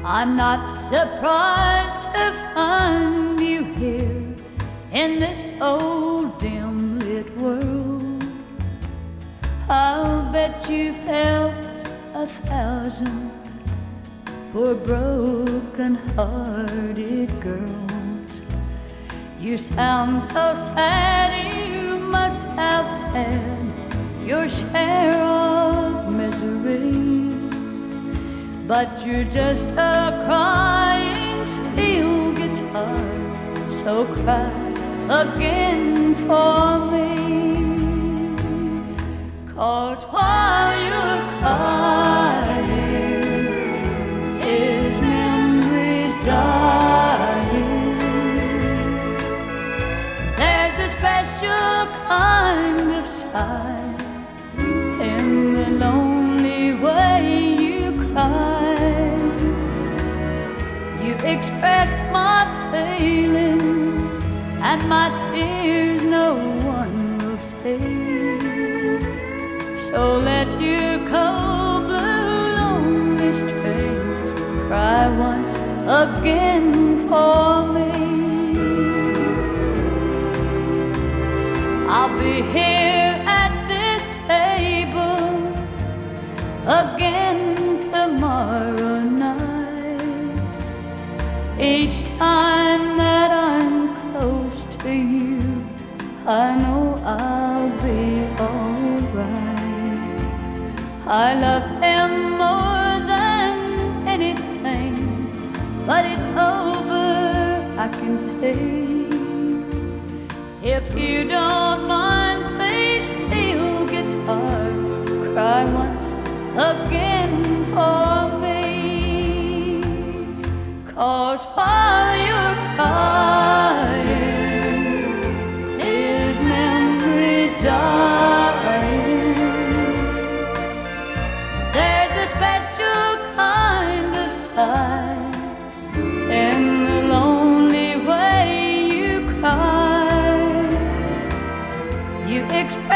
I'm not surprised to find you here in this old dim lit world. I'll bet you've helped 1,000 poor broken hearted girls. You sound so sad, you must have had your share of misery. But you're just a crying steel guitar, so cry again for me. 'Cause while you're crying, his memory's dying. There's a special kind of sigh in the lonely way you cry. You express my feelings, and my tears no one will save. So let your cold blue lonely strings cry once again for me. I'll be here at this table again tomorrow night. Each time that I'm close to you, I know I'll be alright. I loved him more than anything, but it's over, I can say. If you don't mind, please, steel guitar, cry once again for me. 'Cause while you're crying, his memory's dying. There's a special kind of sigh in the lonely way you cry. You express